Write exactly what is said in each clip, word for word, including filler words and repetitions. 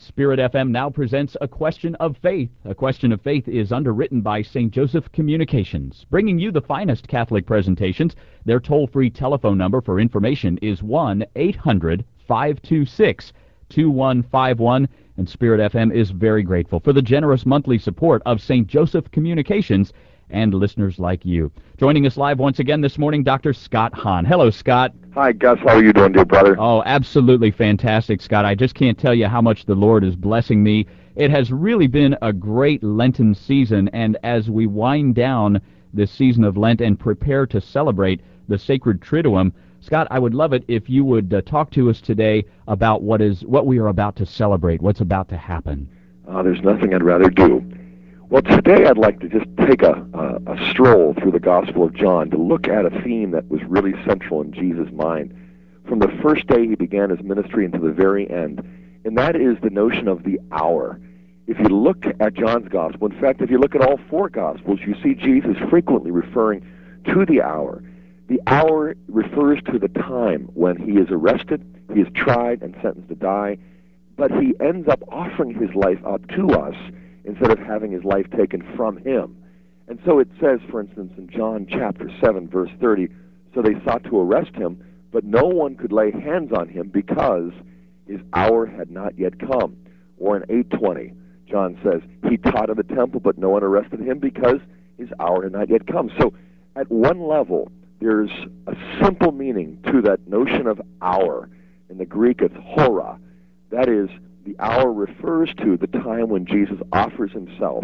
Spirit F M now presents A Question of Faith. A Question of Faith is underwritten by Saint Joseph Communications, bringing you the finest Catholic presentations. Their toll-free telephone number for information is one eight hundred five two six two one five one, and Spirit F M is very grateful for the generous monthly support of Saint Joseph Communications and listeners like you. Joining us live once again this morning, Doctor Scott Hahn. Hello, Scott. Hi, Gus. How are you doing, dear brother? Oh, absolutely fantastic, Scott. I just can't tell you how much the Lord is blessing me. It has really been a great Lenten season, and as we wind down this season of Lent and prepare to celebrate the Sacred Triduum, Scott, I would love it if you would uh, talk to us today about what is what we are about to celebrate, what's about to happen. Uh, there's nothing I'd rather do. Well, today I'd like to just take a, a, a stroll through the Gospel of John to look at a theme that was really central in Jesus' mind from the first day he began his ministry until the very end, and that is the notion of the hour. If you look at John's Gospel, in fact, if you look at all four Gospels, you see Jesus frequently referring to the hour. The hour refers to the time when he is arrested, he is tried and sentenced to die, but he ends up offering his life up to us instead of having his life taken from him. And so it says, for instance, in John chapter seven, verse thirty, so they sought to arrest him, but no one could lay hands on him because his hour had not yet come. Or in eight twenty, John says, he taught in the temple, but no one arrested him because his hour had not yet come. So at one level, there's a simple meaning to that notion of hour. In the Greek, it's hora. That is, the hour refers to the time when Jesus offers himself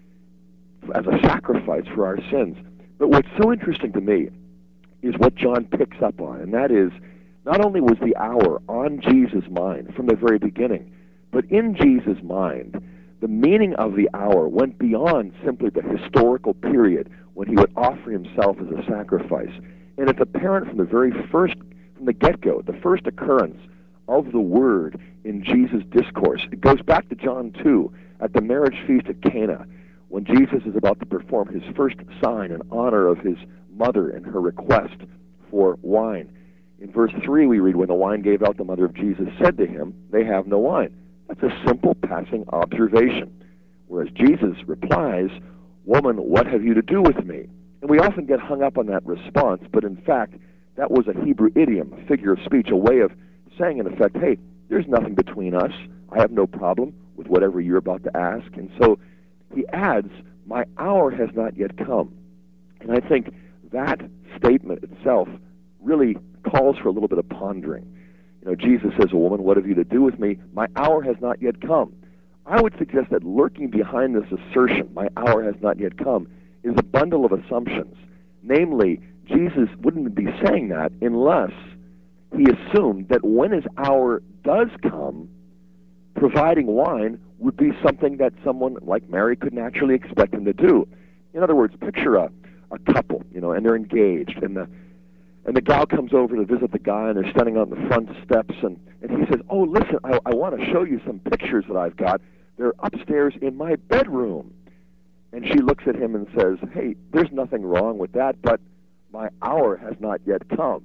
as a sacrifice for our sins. But what's so interesting to me is what John picks up on, and that is, not only was the hour on Jesus' mind from the very beginning, but in Jesus' mind, the meaning of the hour went beyond simply the historical period when he would offer himself as a sacrifice. And it's apparent from the very first, from the get-go, the first occurrence of the Word in Jesus' discourse. It goes back to John two, at the marriage feast at Cana, when Jesus is about to perform his first sign in honor of his mother and her request for wine. In verse three we read, when the wine gave out, the mother of Jesus said to him, they have no wine. That's a simple passing observation. Whereas Jesus replies, woman, what have you to do with me? And we often get hung up on that response, but in fact, that was a Hebrew idiom, a figure of speech, a way of saying, in effect, hey, there's nothing between us. I have no problem with whatever you're about to ask. And so he adds, my hour has not yet come. And I think that statement itself really calls for a little bit of pondering. You know, Jesus says, woman, what have you to do with me? My hour has not yet come. I would suggest that lurking behind this assertion, my hour has not yet come, is a bundle of assumptions. Namely, Jesus wouldn't be saying that unless he assumed that when his hour does come, providing wine would be something that someone like Mary could naturally expect him to do. In other words, picture a, a couple, you know, and they're engaged, and the and the gal comes over to visit the guy, and they're standing on the front steps, and, and he says, oh, listen, I, I want to show you some pictures that I've got. They're upstairs in my bedroom. And she looks at him and says, hey, there's nothing wrong with that, but my hour has not yet come.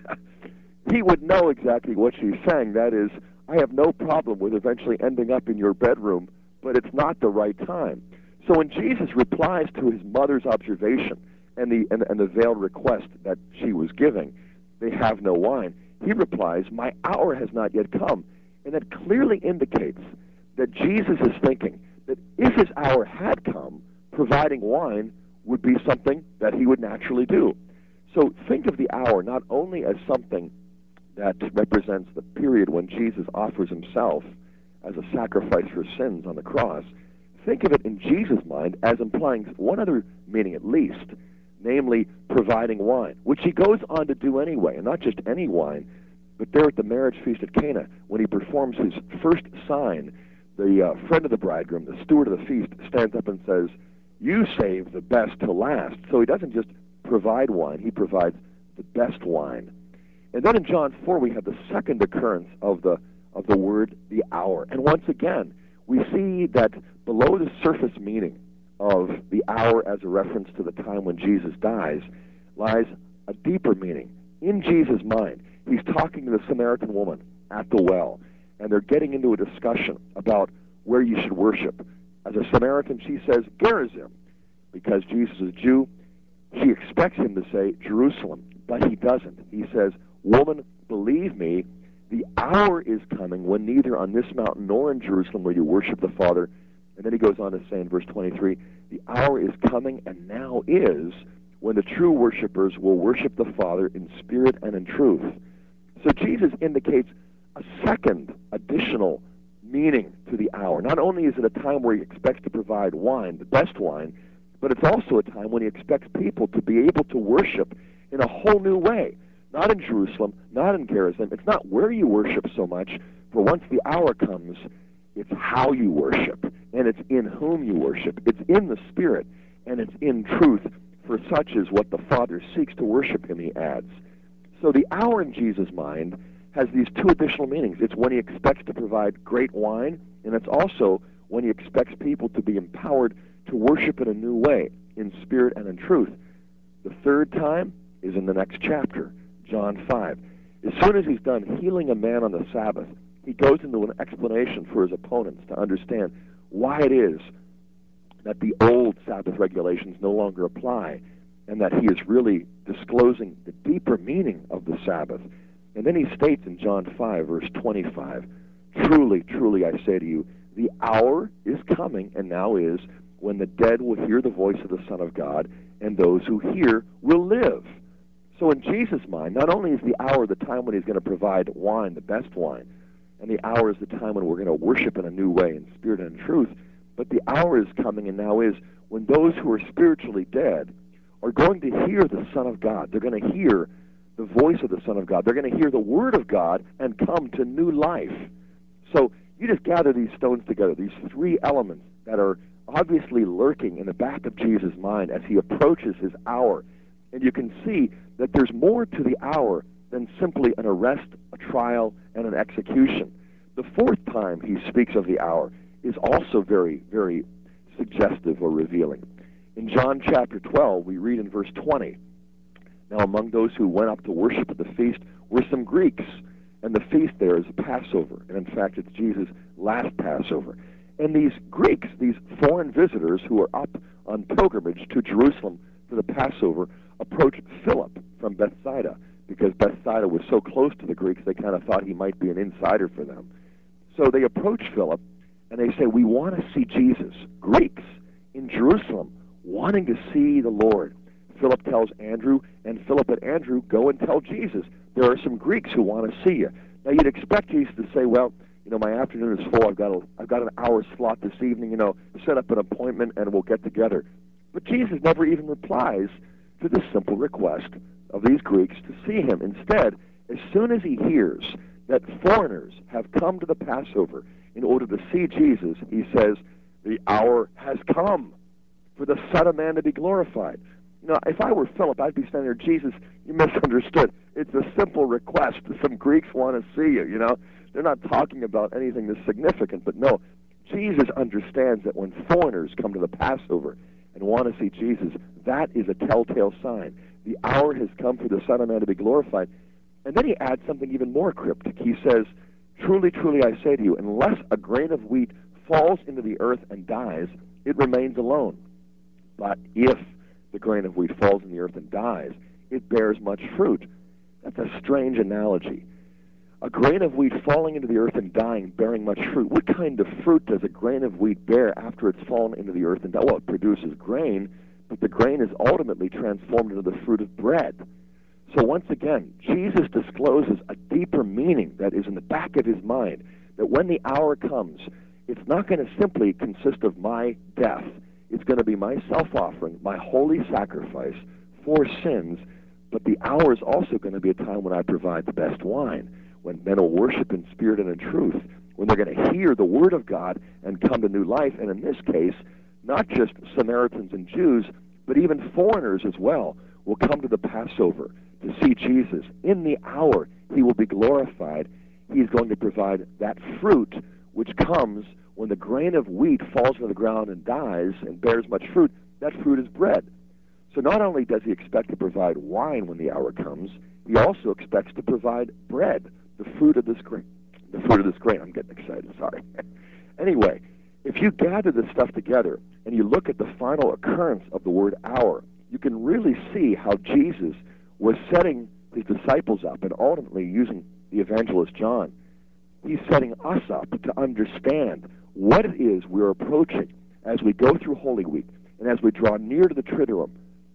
He would know exactly what she's saying. That is, I have no problem with eventually ending up in your bedroom, but it's not the right time. So when Jesus replies to his mother's observation and the, and, and the veiled request that she was giving, they have no wine, he replies, my hour has not yet come. And that clearly indicates that Jesus is thinking that if his hour had come, providing wine would be something that he would naturally do. So think of the hour not only as something that represents the period when Jesus offers himself as a sacrifice for sins on the cross. Think of it in Jesus' mind as implying one other meaning at least, namely providing wine, which he goes on to do anyway, and not just any wine, but there at the marriage feast at Cana, when he performs his first sign, the uh, friend of the bridegroom, the steward of the feast, stands up and says, you save the best to last. So he doesn't just provide wine, he provides the best wine. And then in John four, we have the second occurrence of the of the word, the hour. And once again, we see that below the surface meaning of the hour as a reference to the time when Jesus dies lies a deeper meaning. In Jesus' mind, he's talking to the Samaritan woman at the well. and they're getting into a discussion about where you should worship. As a Samaritan, she says, Gerizim. Because Jesus is a Jew, she expects him to say Jerusalem, but he doesn't. He says, woman, believe me, the hour is coming when neither on this mountain nor in Jerusalem will you worship the Father. And then he goes on to say in verse twenty-three, the hour is coming and now is when the true worshipers will worship the Father in spirit and in truth. So Jesus indicates a second additional meaning to the hour. Not only is it a time where he expects to provide wine, the best wine, but it's also a time when he expects people to be able to worship in a whole new way. Not in Jerusalem, not in Gerizim. It's not where you worship so much, for once the hour comes, it's how you worship, and it's in whom you worship. It's in the Spirit, and it's in truth, for such is what the Father seeks to worship him, he adds. So the hour in Jesus' mind has these two additional meanings. It's when he expects to provide great wine, and it's also when he expects people to be empowered to worship in a new way, in spirit and in truth. The third time is in the next chapter, John five. As soon as he's done healing a man on the Sabbath, he goes into an explanation for his opponents to understand why it is that the old Sabbath regulations no longer apply, and that he is really disclosing the deeper meaning of the Sabbath. And then he states in John five, verse twenty-five, truly, truly, I say to you, the hour is coming, and now is, when the dead will hear the voice of the Son of God, and those who hear will live. So in Jesus' mind, not only is the hour the time when he's going to provide wine, the best wine, and the hour is the time when we're going to worship in a new way in spirit and in truth, but the hour is coming and now is when those who are spiritually dead are going to hear the Son of God. They're going to hear the voice of the Son of God. They're going to hear the Word of God and come to new life. So you just gather these stones together, these three elements that are obviously lurking in the back of Jesus' mind as he approaches his hour. And you can see that there's more to the hour than simply an arrest, a trial, and an execution. The fourth time he speaks of the hour is also very, very suggestive or revealing. In John chapter twelve, we read in verse twenty, now among those who went up to worship at the feast were some Greeks, and the feast there is Passover, and in fact it's Jesus' last Passover. And these Greeks, these foreign visitors who are up on pilgrimage to Jerusalem for the Passover, approached Philip from Bethsaida, because Bethsaida was so close to the Greeks, they kind of thought he might be an insider for them. So they approach Philip, and they say, we want to see Jesus. Greeks in Jerusalem wanting to see the Lord. Philip tells Andrew, and Philip and Andrew go and tell Jesus, there are some Greeks who want to see you. Now you'd expect Jesus to say, well, you know, my afternoon is full. I've got a, I've got an hour slot this evening. You know, set up an appointment and we'll get together. But Jesus never even replies to this simple request of these Greeks to see him. Instead, as soon as he hears that foreigners have come to the Passover in order to see Jesus, he says, the hour has come for the Son of Man to be glorified. You know, if I were Philip, I'd be standing there, Jesus, you misunderstood. It's a simple request. Some Greeks want to see you, you know. They're not talking about anything that's significant, but no, Jesus understands that when foreigners come to the Passover and want to see Jesus, that is a telltale sign. The hour has come for the Son of Man to be glorified. And then he adds something even more cryptic. He says, truly, truly, I say to you, unless a grain of wheat falls into the earth and dies, it remains alone. But if the grain of wheat falls in the earth and dies, it bears much fruit. That's a strange analogy. A grain of wheat falling into the earth and dying, bearing much fruit. What kind of fruit does a grain of wheat bear after it's fallen into the earth and died? Well, it produces grain, but the grain is ultimately transformed into the fruit of bread. So once again, Jesus discloses a deeper meaning that is in the back of his mind, that when the hour comes, it's not going to simply consist of my death. It's going to be my self-offering, my holy sacrifice for sins, but the hour is also going to be a time when I provide the best wine, when men will worship in spirit and in truth, when they're going to hear the Word of God and come to new life, and in this case, not just Samaritans and Jews, but even foreigners as well will come to the Passover to see Jesus. In the hour, he will be glorified. He's going to provide that fruit which comes when the grain of wheat falls into the ground and dies and bears much fruit. That fruit is bread. So not only does he expect to provide wine when the hour comes, he also expects to provide bread, the fruit of this grain, the fruit of this grain. I'm getting excited, sorry. Anyway, if you gather this stuff together and you look at the final occurrence of the word hour, you can really see how Jesus was setting his disciples up, and ultimately using the evangelist John, he's setting us up to understand what it is we're approaching as we go through Holy Week and as we draw near to the Triduum.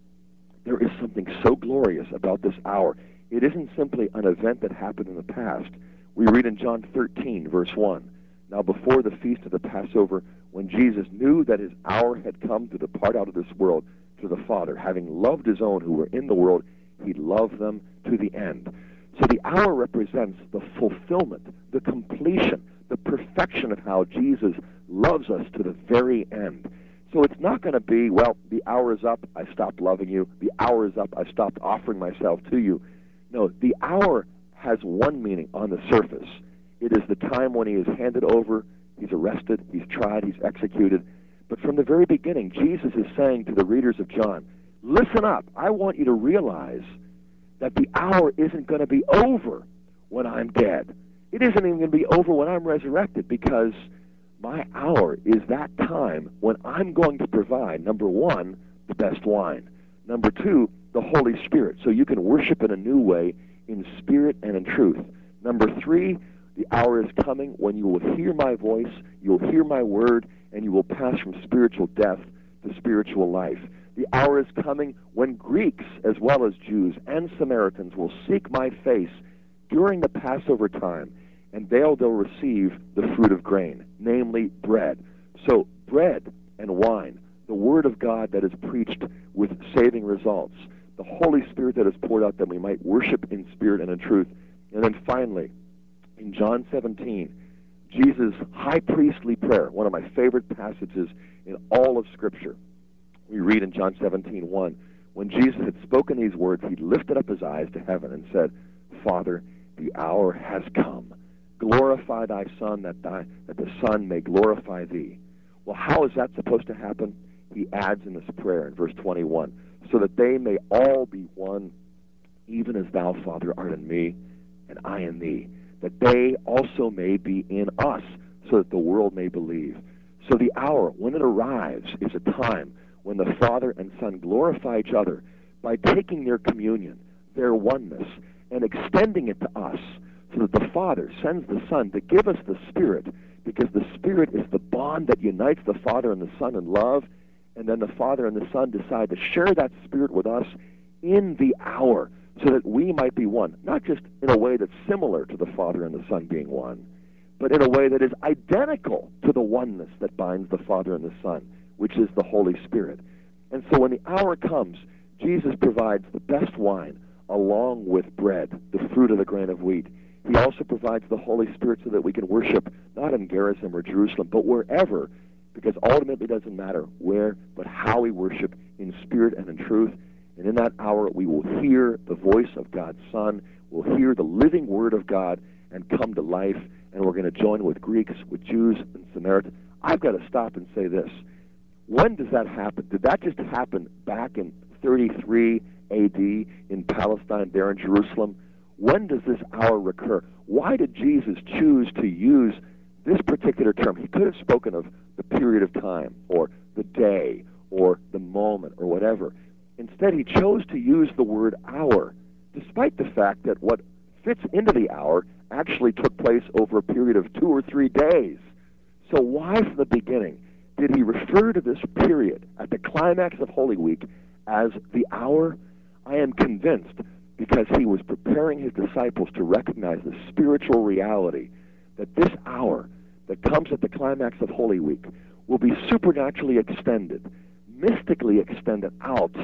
There is something so glorious about this hour. It isn't simply an event that happened in the past. We read in John thirteen, verse one, "Now before the feast of the Passover, when Jesus knew that his hour had come to depart out of this world to the Father, having loved his own who were in the world, he loved them to the end." So the hour represents the fulfillment, the completion, the perfection of how Jesus loves us to the very end. So it's not going to be, well, the hour is up, I stopped loving you. The hour is up, I stopped offering myself to you. No, the hour has one meaning on the surface. It is the time when he is handed over, he's arrested, he's tried, he's executed. But from the very beginning, Jesus is saying to the readers of John, listen up, I want you to realize that the hour isn't going to be over when I'm dead. It isn't even going to be over when I'm resurrected, because my hour is that time when I'm going to provide, number one, the best wine. Number two, the Holy Spirit, so you can worship in a new way in spirit and in truth. Number three, the hour is coming when you will hear my voice, you'll hear my word, and you will pass from spiritual death to spiritual life. The hour is coming when Greeks, as well as Jews and Samaritans, will seek my face during the Passover time, and they'll, they'll receive the fruit of grain, namely bread. So bread and wine, the Word of God that is preached with saving results, the Holy Spirit that is poured out that we might worship in spirit and in truth. And then finally, in John seventeen, Jesus' high priestly prayer, one of my favorite passages in all of Scripture. We read in John seventeen one, when Jesus had spoken these words, he lifted up his eyes to heaven and said, Father, the hour has come. Glorify thy Son, that, thy, that the Son may glorify thee. Well, how is that supposed to happen? He adds in this prayer in verse twenty-one, so that they may all be one, even as thou, Father, art in me, and I in thee, that they also may be in us, so that the world may believe. So the hour, when it arrives, is a time when the Father and Son glorify each other by taking their communion, their oneness, and extending it to us, so that the Father sends the Son to give us the Spirit, because the Spirit is the bond that unites the Father and the Son in love, and then the Father and the Son decide to share that Spirit with us in the hour, so that we might be one, not just in a way that's similar to the Father and the Son being one, but in a way that is identical to the oneness that binds the Father and the Son, which is the Holy Spirit. And so when the hour comes, Jesus provides the best wine along with bread, the fruit of the grain of wheat. He also provides the Holy Spirit so that we can worship not in Gerizim or Jerusalem, but wherever, because ultimately it doesn't matter where, but how we worship in spirit and in truth. And in that hour, we will hear the voice of God's Son, we'll hear the living Word of God and come to life, and we're going to join with Greeks, with Jews, and Samaritans. I've got to stop and say this. When does that happen? Did that just happen back in thirty-three A D in Palestine, there in Jerusalem? When does this hour recur? Why did Jesus choose to use this particular term? He could have spoken of the period of time, or the day, or the moment, or whatever. Instead, he chose to use the word hour, despite the fact that what fits into the hour actually took place over a period of two or three days. So why from the beginning did he refer to this period at the climax of Holy Week as the hour? I am convinced because he was preparing his disciples to recognize the spiritual reality that this hour that comes at the climax of Holy Week will be supernaturally extended, mystically extended out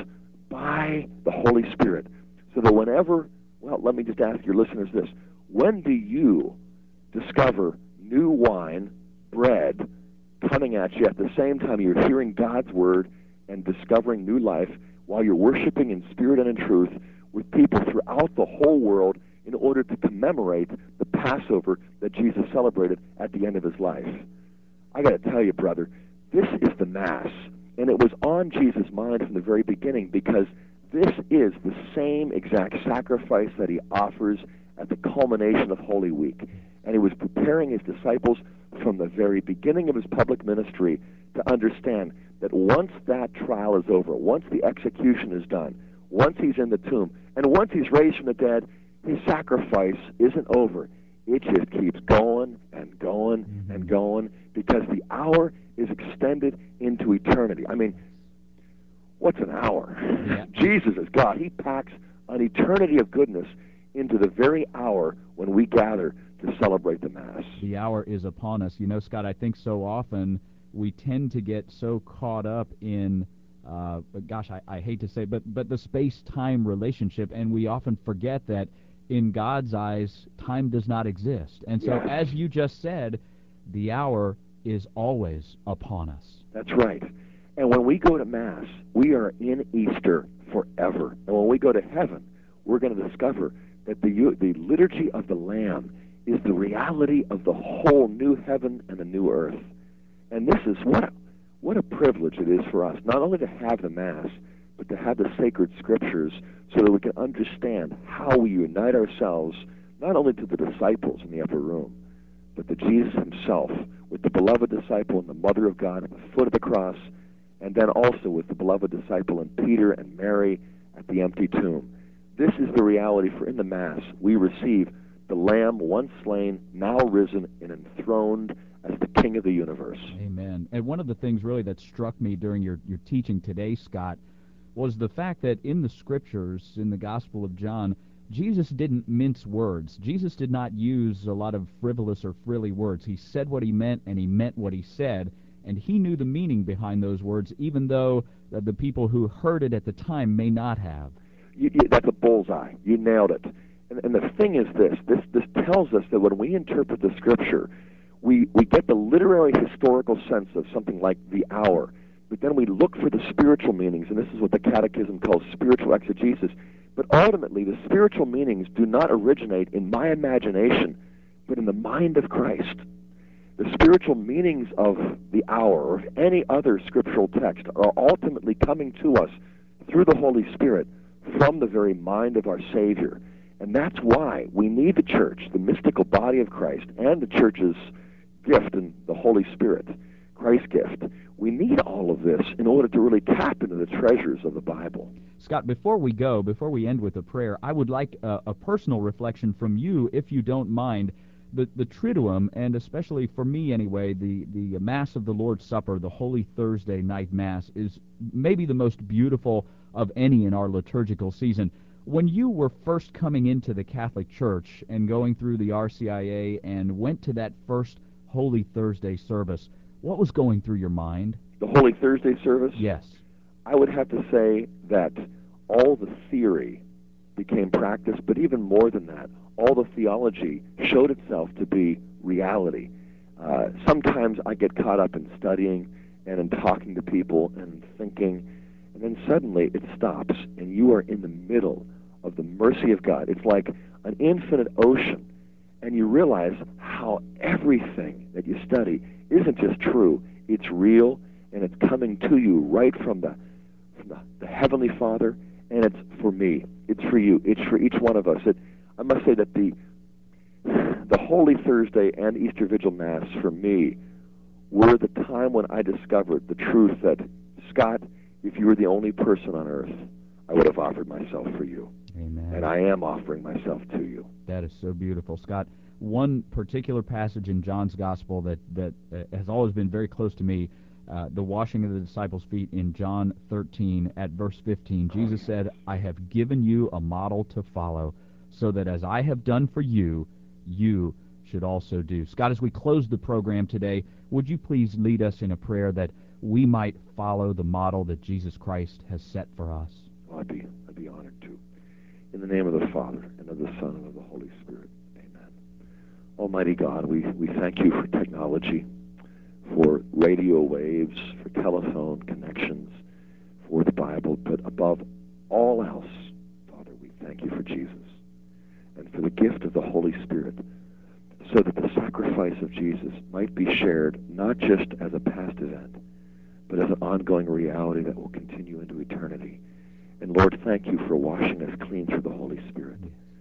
by the Holy Spirit, so that whenever, well, let me just ask your listeners this, when do you discover new wine, bread, coming at you at the same time you're hearing God's Word and discovering new life while you're worshiping in spirit and in truth with people throughout the whole world in order to commemorate the Passover that Jesus celebrated at the end of his life? I got to tell you, brother, this is the Mass, and it was on Jesus' mind from the very beginning, because this is the same exact sacrifice that he offers at the culmination of Holy Week. And he was preparing his disciples from the very beginning of his public ministry to understand that once that trial is over, once the execution is done, once he's in the tomb, and once he's raised from the dead, his sacrifice isn't over. It just keeps going and going mm-hmm. and going, because the hour is extended into eternity. I mean, what's an hour? Yeah. Jesus is God. He packs an eternity of goodness into the very hour when we gather to celebrate the Mass. The hour is upon us. You know, Scott, I think so often we tend to get so caught up in, uh, gosh, I, I hate to say, but but the space-time relationship, and we often forget that in God's eyes, time does not exist. And so, yes. as you just said, the hour is always upon us. That's right. And when we go to Mass, we are in Easter forever. And when we go to heaven, we're going to discover that the the liturgy of the Lamb is the reality of the whole new heaven and the new earth. And this is what a, what a privilege it is for us, not only to have the Mass, but to have the sacred Scriptures so that we can understand how we unite ourselves not only to the disciples in the upper room, but to Jesus himself, with the beloved disciple and the Mother of God at the foot of the cross, and then also with the beloved disciple and Peter and Mary at the empty tomb. This is the reality, for in the Mass we receive the Lamb once slain, now risen and enthroned as the King of the universe. Amen. And one of the things really that struck me during your, your teaching today, Scott, was the fact that in the Scriptures, in the Gospel of John, Jesus didn't mince words. Jesus did not use a lot of frivolous or frilly words. He said what he meant, and he meant what he said, and he knew the meaning behind those words, even though uh, the people who heard it at the time may not have. You, you, that's a bullseye. You nailed it. And, and the thing is this, this, this tells us that when we interpret the Scripture, we, we get the literary historical sense of something like the hour, but then we look for the spiritual meanings, and this is what the Catechism calls spiritual exegesis. But ultimately, the spiritual meanings do not originate in my imagination, but in the mind of Christ. The spiritual meanings of the hour or of any other scriptural text are ultimately coming to us through the Holy Spirit from the very mind of our Savior. And that's why we need the Church, the mystical body of Christ, and the Church's gift in the Holy Spirit, Christ's gift. We need all of this in order to really tap into the treasures of the Bible. Scott, before we go, before we end with a prayer, I would like a, a personal reflection from you, if you don't mind. The, the Triduum, and especially for me anyway, the, the Mass of the Lord's Supper, the Holy Thursday night Mass, is maybe the most beautiful of any in our liturgical season. When you were first coming into the Catholic Church and going through the R C I A and went to that first Holy Thursday service, what was going through your mind? The Holy Thursday service? Yes. I would have to say that all the theory became practice, but even more than that, all the theology showed itself to be reality. Uh, sometimes I get caught up in studying and in talking to people and thinking, and then suddenly it stops, and you are in the middle of the mercy of God. It's like an infinite ocean, and you realize how everything that you study isn't just true, it's real, and it's coming to you right from the, from the, the Heavenly Father, and it's for me, it's for you, it's for each one of us. It, I must say that the the Holy Thursday and Easter Vigil Mass for me were the time when I discovered the truth that, Scott, if you were the only person on earth, I would have offered myself for you. Amen. And I am offering myself to you. That is so beautiful, Scott. One particular passage in John's Gospel that, that uh, has always been very close to me, uh, the washing of the disciples' feet in John thirteen at verse fifteen. Jesus said, I have given you a model to follow, so that as I have done for you, you should also do. Scott, as we close the program today, would you please lead us in a prayer that we might follow the model that Jesus Christ has set for us? Well, I'd be, I'd be honored to. In the name of the Father, and of the Son, and of the Holy Spirit. Amen. Almighty God, we, we thank you for technology, for radio waves, for telephone connections, for the Bible, but above all else, Father, we thank you for Jesus and for the gift of the Holy Spirit, so that the sacrifice of Jesus might be shared not just as a past event, but as an ongoing reality that will continue into eternity. And Lord, thank you for washing us clean through the Holy Spirit.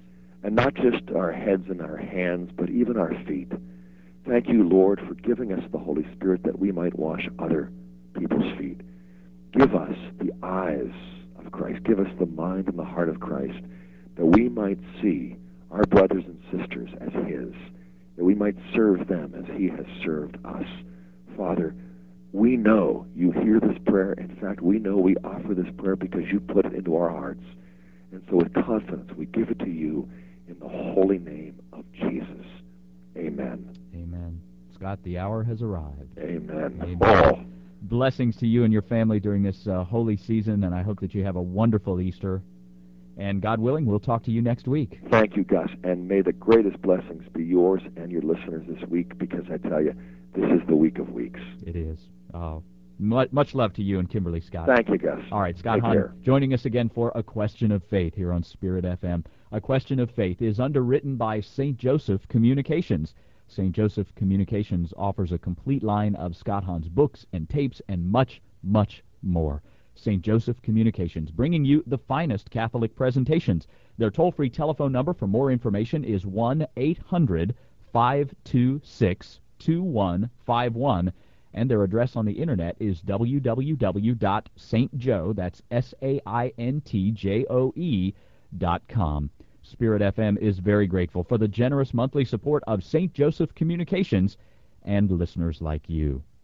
and not just our heads and our hands, but even our feet. Thank you, Lord, for giving us the Holy Spirit that we might wash other people's feet. Give us the eyes of Christ. Give us the mind and the heart of Christ, that we might see our brothers and sisters as his, that we might serve them as he has served us. Father, we know you hear this prayer. In fact, we know we offer this prayer because you put it into our hearts. And so with confidence, we give it to you in the holy name of Jesus. Amen. Amen. Scott, the hour has arrived. Amen. Amen. Oh. Blessings to you and your family during this uh, holy season, and I hope that you have a wonderful Easter. And God willing, we'll talk to you next week. Thank you, Gus, and may the greatest blessings be yours and your listeners this week, because I tell you, this is the week of weeks. It is. Uh, much, much love to you and Kimberly, Scott. Thank you, Gus. All right, Scott Take Hahn care. joining us again for A Question of Faith here on Spirit F M. A Question of Faith is underwritten by Saint Joseph Communications. Saint Joseph Communications offers a complete line of Scott Hahn's books and tapes and much, much more. Saint Joseph Communications, bringing you the finest Catholic presentations. Their toll-free telephone number for more information is one eight hundred five two six two one five one, and their address on the internet is w w w dot saint joe, that's S A I N T J O E, dot com. Spirit F M is very grateful for the generous monthly support of Saint Joseph Communications and listeners like you.